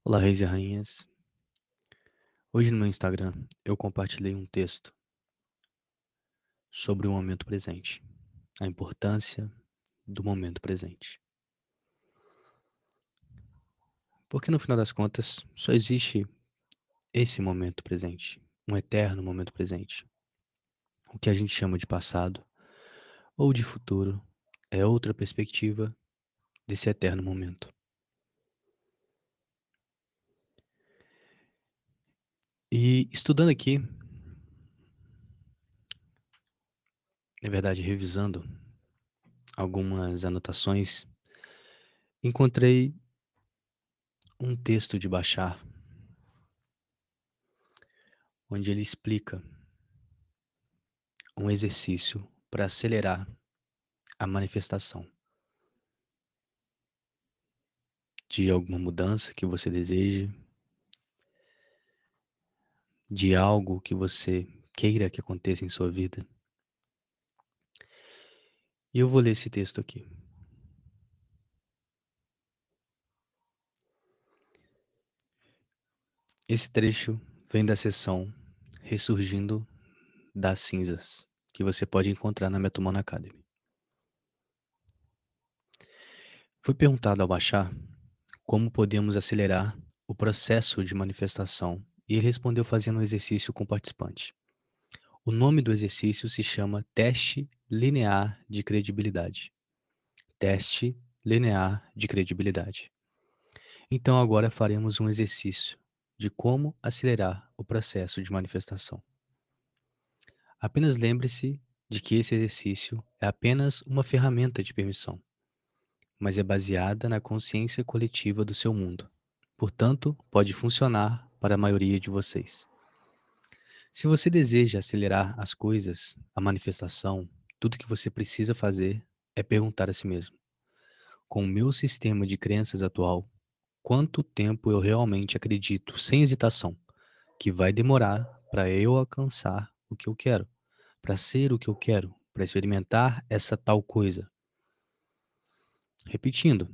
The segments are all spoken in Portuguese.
Olá, reis e rainhas. Hoje no meu Instagram eu compartilhei um texto sobre o momento presente, a importância do momento presente. Porque no final das contas só existe esse momento presente, um eterno momento presente. O que a gente chama de passado ou de futuro é outra perspectiva desse eterno momento. E estudando aqui, na verdade revisando algumas anotações, encontrei um texto de Bashar onde ele explica um exercício para acelerar a manifestação de alguma mudança que você deseje, de algo que você queira que aconteça em sua vida. E eu vou ler esse texto aqui. Esse trecho vem da sessão Ressurgindo das Cinzas, que você pode encontrar na Metomon Academy. Foi perguntado ao Bashar como podemos acelerar o processo de manifestação e ele respondeu fazendo um exercício com o participante. O nome do exercício se chama Teste Linear de Credibilidade. Teste linear de credibilidade. Então agora faremos um exercício de como acelerar o processo de manifestação. Apenas lembre-se de que esse exercício é apenas uma ferramenta de permissão, mas é baseada na consciência coletiva do seu mundo. Portanto, pode funcionar para a maioria de vocês. Se você deseja acelerar as coisas, a manifestação, tudo que você precisa fazer é perguntar a si mesmo: com o meu sistema de crenças atual, quanto tempo eu realmente acredito, sem hesitação, que vai demorar para eu alcançar o que eu quero, para ser o que eu quero, para experimentar essa tal coisa? Repetindo,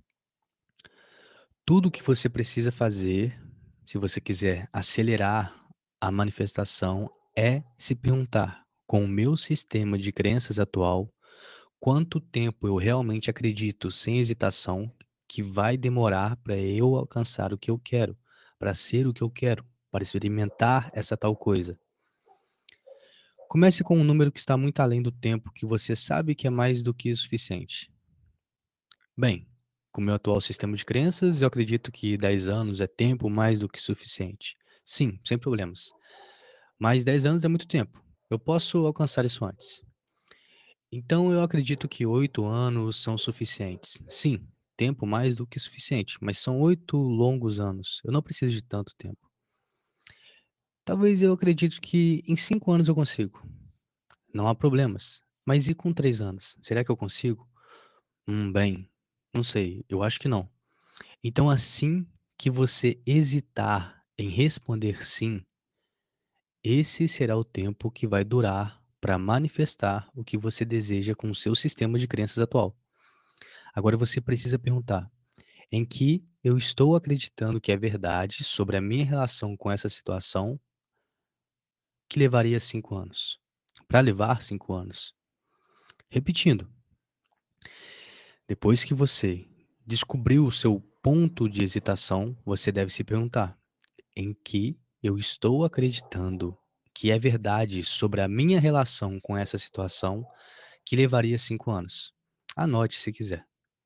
tudo o que você precisa fazer, se você quiser acelerar a manifestação, é se perguntar, com o meu sistema de crenças atual, quanto tempo eu realmente acredito, sem hesitação, que vai demorar para eu alcançar o que eu quero, para ser o que eu quero, para experimentar essa tal coisa? Comece com um número que está muito além do tempo que você sabe que é mais do que o suficiente. Bem, com o meu atual sistema de crenças, eu acredito que 10 anos é tempo mais do que suficiente. Sim, sem problemas. Mas 10 anos é muito tempo. Eu posso alcançar isso antes. Então eu acredito que 8 anos são suficientes. Sim, tempo mais do que suficiente, mas são 8 longos anos. Eu não preciso de tanto tempo. Talvez eu acredite que em 5 anos eu consigo. Não há problemas. Mas e com 3 anos? Será que eu consigo? Bem, não sei, eu acho que não. Então, assim que você hesitar em responder sim, esse será o tempo que vai durar para manifestar o que você deseja com o seu sistema de crenças atual. Agora você precisa perguntar: em que eu estou acreditando que é verdade sobre a minha relação com essa situação que levaria 5 anos? Para levar 5 anos. Repetindo, depois que você descobriu o seu ponto de hesitação, você deve se perguntar: em que eu estou acreditando que é verdade sobre a minha relação com essa situação que levaria 5 anos? Anote se quiser.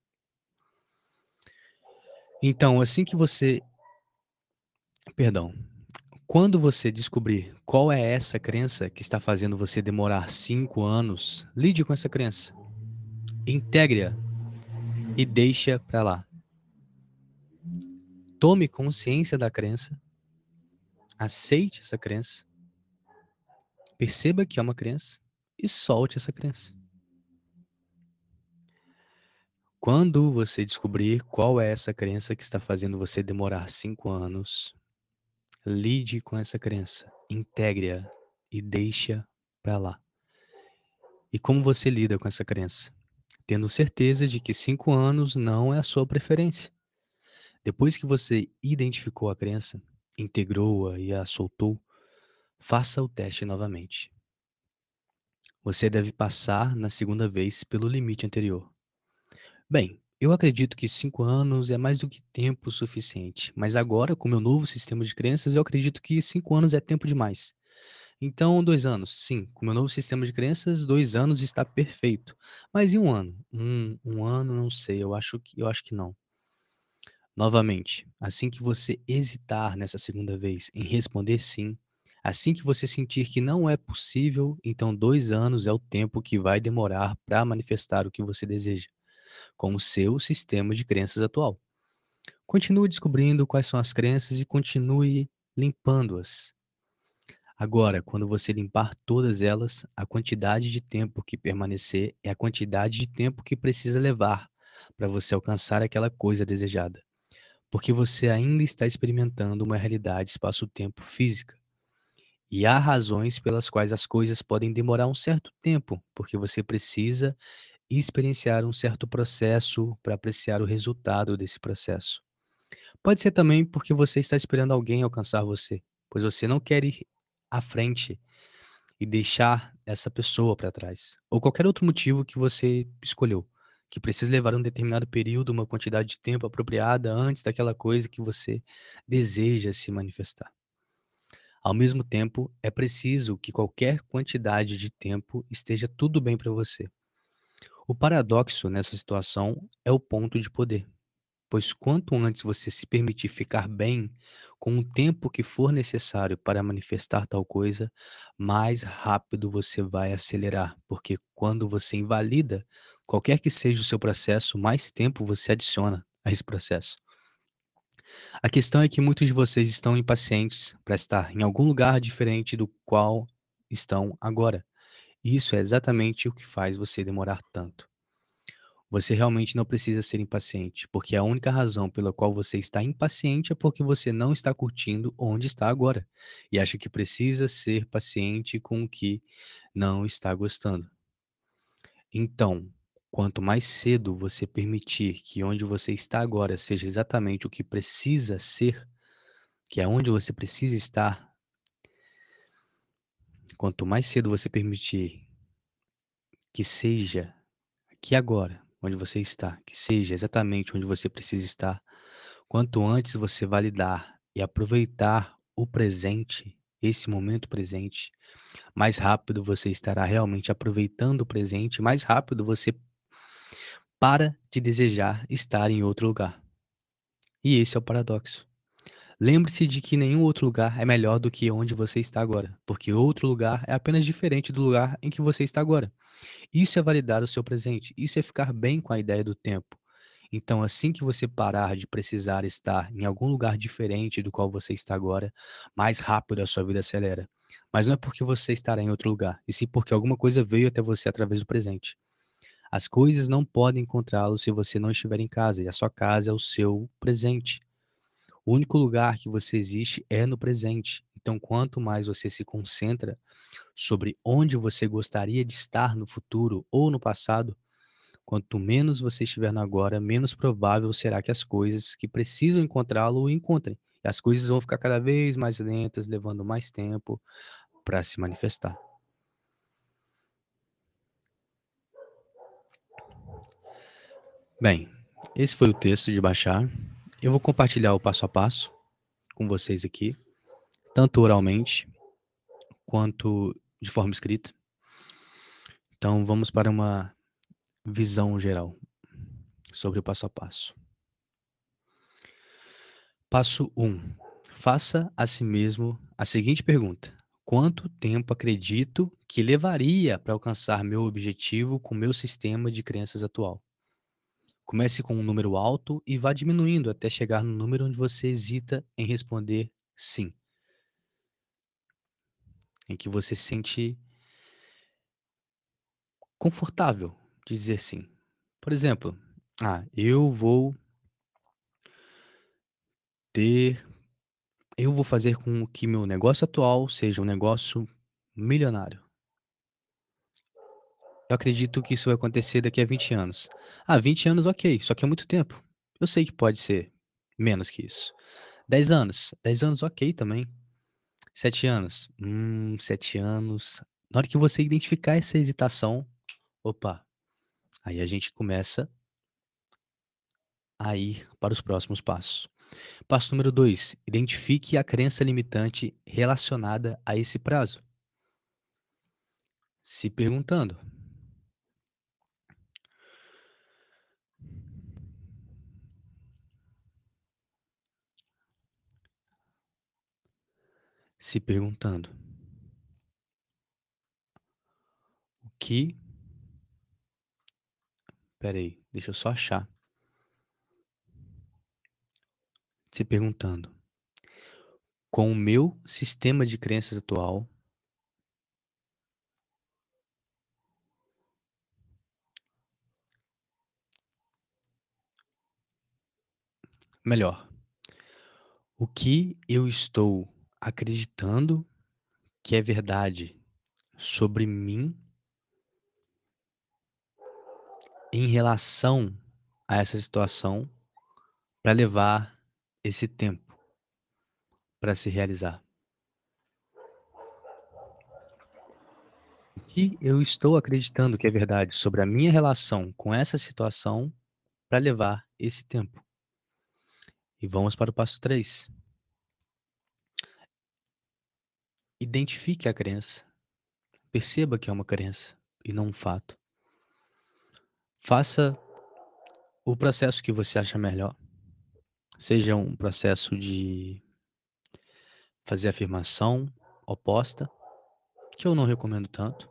Então, assim que você, perdão, quando você descobrir qual é essa crença que está fazendo você demorar 5 anos, lide com essa crença, integre-a e deixe-a para lá. Tome consciência da crença, aceite essa crença, perceba que é uma crença e solte essa crença. Quando você descobrir qual é essa crença que está fazendo você demorar 5 anos, lide com essa crença, integre-a e deixe-a para lá. E como você lida com essa crença? Tendo certeza de que 5 anos não é a sua preferência. Depois que você identificou a crença, integrou-a e a soltou, faça o teste novamente. Você deve passar na segunda vez pelo limite anterior. Bem, eu acredito que 5 anos é mais do que tempo suficiente, mas agora, com meu novo sistema de crenças, eu acredito que 5 anos é tempo demais. Então, 2 anos, sim, com meu novo sistema de crenças, 2 anos está perfeito. Mas e 1 ano? 1 ano, não sei, eu acho que não. Novamente, assim que você hesitar nessa segunda vez em responder sim, assim que você sentir que não é possível, então 2 anos é o tempo que vai demorar para manifestar o que você deseja, com o seu sistema de crenças atual. Continue descobrindo quais são as crenças e continue limpando-as. Agora, quando você limpar todas elas, a quantidade de tempo que permanecer é a quantidade de tempo que precisa levar para você alcançar aquela coisa desejada. Porque você ainda está experimentando uma realidade espaço-tempo física. E há razões pelas quais as coisas podem demorar um certo tempo, porque você precisa experienciar um certo processo para apreciar o resultado desse processo. Pode ser também porque você está esperando alguém alcançar você, pois você não quer ir à frente e deixar essa pessoa para trás, ou qualquer outro motivo que você escolheu, que precisa levar um determinado período, uma quantidade de tempo apropriada antes daquela coisa que você deseja se manifestar. Ao mesmo tempo, é preciso que qualquer quantidade de tempo esteja tudo bem para você. O paradoxo nessa situação é o ponto de poder. Pois quanto antes você se permitir ficar bem com o tempo que for necessário para manifestar tal coisa, mais rápido você vai acelerar, porque quando você invalida qualquer que seja o seu processo, mais tempo você adiciona a esse processo. A questão é que muitos de vocês estão impacientes para estar em algum lugar diferente do qual estão agora. E isso é exatamente o que faz você demorar tanto. Você realmente não precisa ser impaciente, porque a única razão pela qual você está impaciente é porque você não está curtindo onde está agora e acha que precisa ser paciente com o que não está gostando. Então, quanto mais cedo você permitir que onde você está agora seja exatamente o que precisa ser, que é onde você precisa estar, quanto mais cedo você permitir que seja aqui agora, onde você está, que seja exatamente onde você precisa estar, quanto antes você validar e aproveitar o presente, esse momento presente, mais rápido você estará realmente aproveitando o presente, mais rápido você para de desejar estar em outro lugar. E esse é o paradoxo. Lembre-se de que nenhum outro lugar é melhor do que onde você está agora, porque outro lugar é apenas diferente do lugar em que você está agora. Isso é validar o seu presente, isso é ficar bem com a ideia do tempo. Então, assim que você parar de precisar estar em algum lugar diferente do qual você está agora, mais rápido a sua vida acelera. Mas não é porque você estará em outro lugar, e sim porque alguma coisa veio até você através do presente. As coisas não podem encontrá-lo se você não estiver em casa, e a sua casa é o seu presente. O único lugar que você existe é no presente. Então, quanto mais você se concentra sobre onde você gostaria de estar no futuro ou no passado, quanto menos você estiver no agora, menos provável será que as coisas que precisam encontrá-lo o encontrem. E as coisas vão ficar cada vez mais lentas, levando mais tempo para se manifestar. Bem, esse foi o texto de baixar. Eu vou compartilhar o passo a passo com vocês aqui, tanto oralmente quanto de forma escrita. Então, vamos para uma visão geral sobre o passo a passo. Passo um: faça a si mesmo a seguinte pergunta: quanto tempo acredito que levaria para alcançar meu objetivo com meu sistema de crenças atual? Comece com um número alto e vá diminuindo até chegar no número onde você hesita em responder sim, em que você se sente confortável de dizer sim. Por exemplo, eu vou ter eu vou fazer com que meu negócio atual seja um negócio milionário. Eu acredito que isso vai acontecer daqui a 20 anos. 20 anos, ok, só que é muito tempo. Eu sei que pode ser. Menos que isso. 10 anos, 10 anos ok também. 7 anos, 7 anos. Na hora que você identificar essa hesitação, opa, aí a gente começa a ir para os próximos passos. Passo número 2: identifique a crença limitante relacionada a esse prazo. Se perguntando, se perguntando: o que espera aí, deixa eu só achar. Se perguntando: com o meu sistema de crenças atual, melhor, o que eu estou acreditando que é verdade sobre mim em relação a essa situação para levar esse tempo para se realizar? O que eu estou acreditando que é verdade sobre a minha relação com essa situação para levar esse tempo? E vamos para o passo 3: identifique a crença, perceba que é uma crença e não um fato. Faça o processo que você acha melhor, seja um processo de fazer afirmação oposta, que eu não recomendo tanto,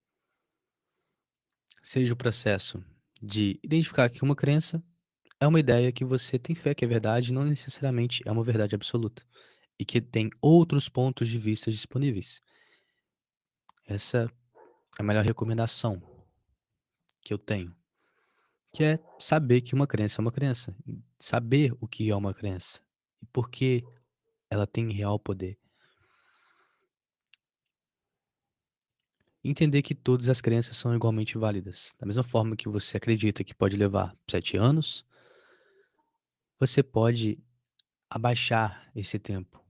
seja o processo de identificar que uma crença é uma ideia que você tem fé que é verdade, não necessariamente é uma verdade absoluta, e que tem outros pontos de vista disponíveis. Essa é a melhor recomendação que eu tenho, que é saber que uma crença é uma crença, e saber o que é uma crença e por que ela tem real poder. Entender que todas as crenças são igualmente válidas. Da mesma forma que você acredita que pode levar 7 anos, você pode abaixar esse tempo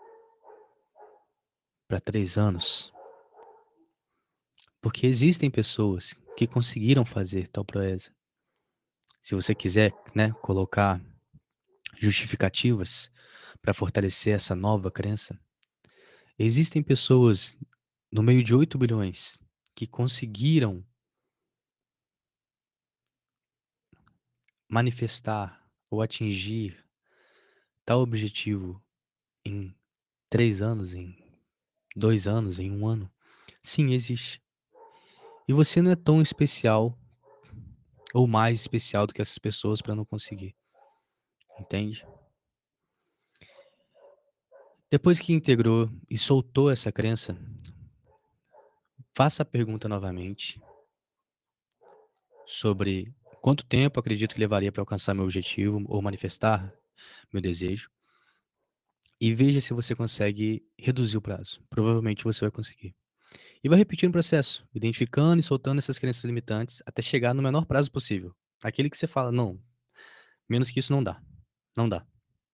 para 3 anos, porque existem pessoas que conseguiram fazer tal proeza. Se você quiser, né, colocar justificativas para fortalecer essa nova crença, existem pessoas no meio de 8 bilhões que conseguiram manifestar ou atingir tal objetivo em 3 anos, em 2 anos, em 1 ano. Sim, existe. E você não é tão especial ou mais especial do que essas pessoas para não conseguir, entende? Depois que integrou e soltou essa crença, faça a pergunta novamente sobre quanto tempo acredito que levaria para alcançar meu objetivo ou manifestar meu desejo e veja se você consegue reduzir o prazo. Provavelmente você vai conseguir. E vai repetindo o processo, identificando e soltando essas crenças limitantes até chegar no menor prazo possível. Aquele que você fala, não, menos que isso não dá. Não dá.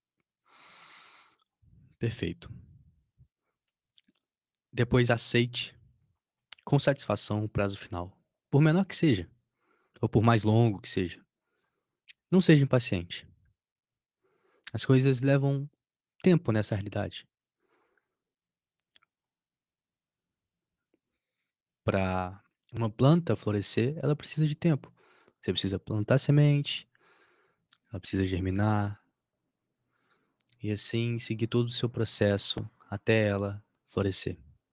Perfeito. Depois aceite com satisfação o prazo final, por menor que seja, ou por mais longo que seja. Não seja impaciente. As coisas levam tempo nessa realidade. Para uma planta florescer, ela precisa de tempo. Você precisa plantar semente, ela precisa germinar, e assim seguir todo o seu processo até ela florescer.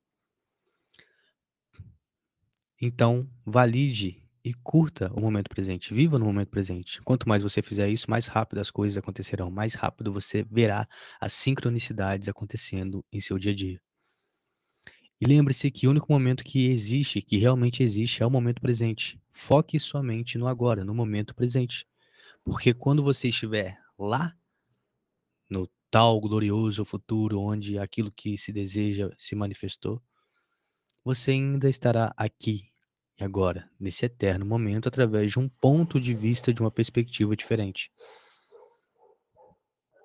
Então, valide e curta o momento presente, viva no momento presente. Quanto mais você fizer isso, mais rápido as coisas acontecerão, mais rápido você verá as sincronicidades acontecendo em seu dia a dia. E lembre-se que o único momento que existe, que realmente existe, é o momento presente. Foque sua mente no agora, no momento presente. Porque quando você estiver lá, no tal glorioso futuro onde aquilo que se deseja se manifestou, você ainda estará aqui e agora, nesse eterno momento, através de um ponto de vista, de uma perspectiva diferente.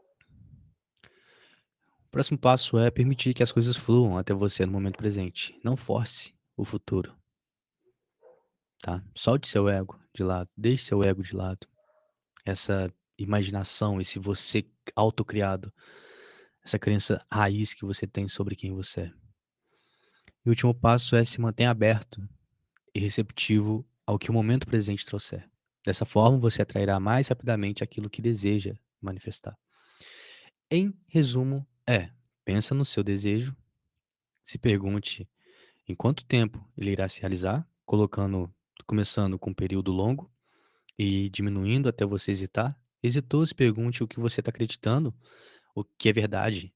O próximo passo é permitir que as coisas fluam até você no momento presente. Não force o futuro, tá? Solte seu ego de lado, deixe seu ego de lado. Essa imaginação, esse você autocriado, essa crença raiz que você tem sobre quem você é. E o último passo é se manter aberto e receptivo ao que o momento presente trouxer. Dessa forma, você atrairá mais rapidamente aquilo que deseja manifestar. Em resumo, pensa no seu desejo, se pergunte em quanto tempo ele irá se realizar, começando com um período longo e diminuindo até você hesitar. Hesitou, se pergunte o que você está acreditando, o que é verdade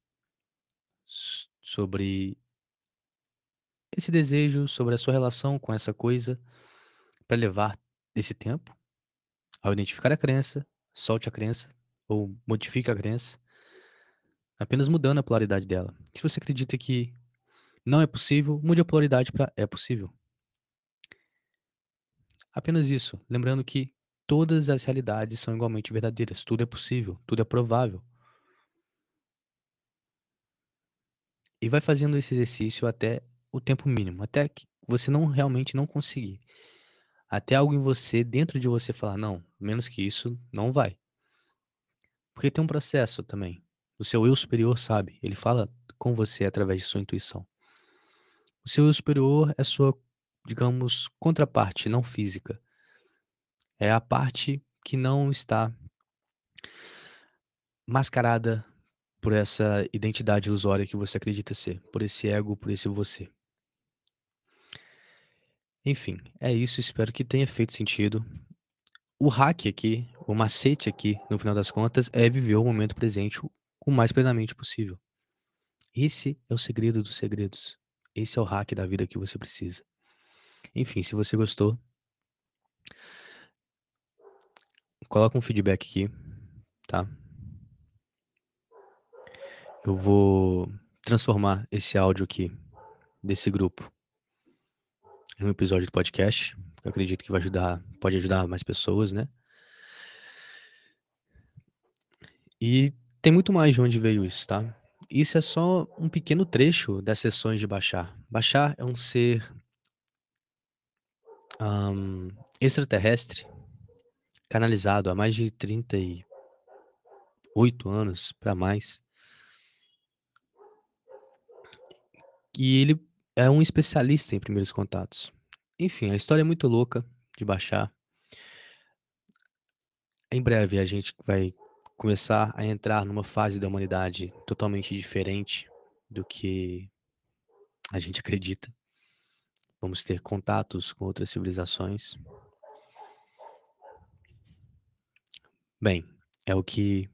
sobre esse desejo, sobre a sua relação com essa coisa, para levar esse tempo. Ao identificar a crença, solte a crença ou modifique a crença, apenas mudando a polaridade dela. Se você acredita que não é possível, mude a polaridade para é possível. Apenas isso, lembrando que todas as realidades são igualmente verdadeiras, tudo é possível, tudo é provável. E vai fazendo esse exercício até o tempo mínimo, até que você não realmente não conseguir. Até algo em você, dentro de você falar: "Não, menos que isso não vai". Porque tem um processo também. O seu eu superior sabe, ele fala com você através de sua intuição. O seu eu superior é sua, digamos, contraparte não física. É a parte que não está mascarada por essa identidade ilusória que você acredita ser, por esse ego, por esse você. Enfim, é isso, espero que tenha feito sentido. O hack aqui, o macete aqui, no final das contas, é viver o momento presente o mais plenamente possível. Esse é o segredo dos segredos. Esse é o hack da vida que você precisa. Enfim, se você gostou, coloca um feedback aqui, tá? Eu vou transformar esse áudio aqui, desse grupo, em um episódio do podcast, que eu acredito que vai ajudar, pode ajudar mais pessoas, né? E tem muito mais de onde veio isso, tá? Isso é só um pequeno trecho das sessões de Bashar. Bashar é um ser extraterrestre, canalizado há mais de 38 anos para mais, e ele é um especialista em primeiros contatos. Enfim, a história é muito louca de Bashar. Em breve a gente vai começar a entrar numa fase da humanidade totalmente diferente do que a gente acredita. Vamos ter contatos com outras civilizações. Bem, é o que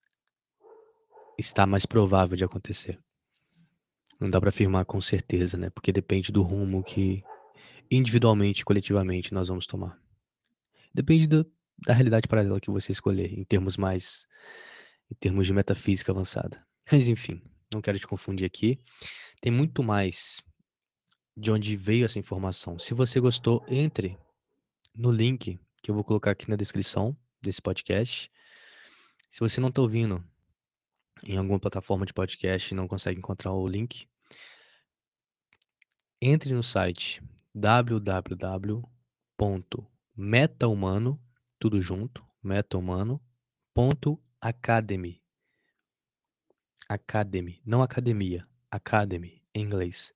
está mais provável de acontecer. Não dá para afirmar com certeza, né? Porque depende do rumo que individualmente, coletivamente nós vamos tomar. Depende da realidade paralela que você escolher, em termos de metafísica avançada. Mas enfim, não quero te confundir aqui. Tem muito mais de onde veio essa informação. Se você gostou, entre no link que eu vou colocar aqui na descrição desse podcast. Se você não está ouvindo em alguma plataforma de podcast e não consegue encontrar o link, entre no site www.metahumano, tudo junto, metahumano.academy. Academy, não academia, academy, em inglês.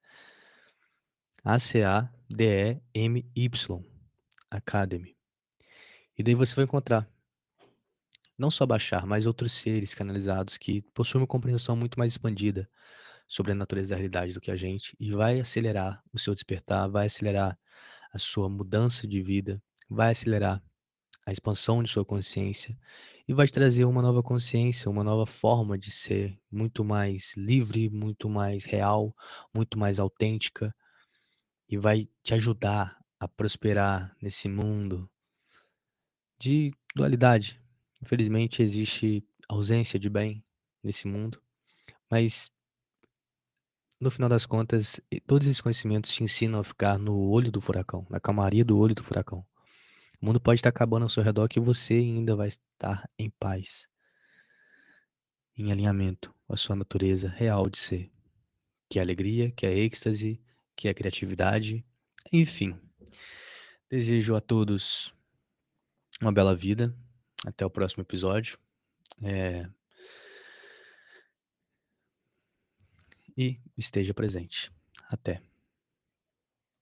Academy, Academy. E daí você vai encontrar não só Bashar, mas outros seres canalizados que possuem uma compreensão muito mais expandida sobre a natureza da realidade do que a gente e vai acelerar o seu despertar, vai acelerar a sua mudança de vida, vai acelerar a expansão de sua consciência e vai te trazer uma nova consciência, uma nova forma de ser muito mais livre, muito mais real, muito mais autêntica e vai te ajudar a prosperar nesse mundo de dualidade. Infelizmente existe ausência de bem nesse mundo, mas no final das contas, todos esses conhecimentos te ensinam a ficar no olho do furacão, na calmaria do olho do furacão. O mundo pode estar acabando ao seu redor que você ainda vai estar em paz. em alinhamento com a sua natureza real de ser, que é alegria, que é êxtase, que é criatividade, enfim. Desejo a todos uma bela vida. Até o próximo episódio. eh, e esteja presente. Até.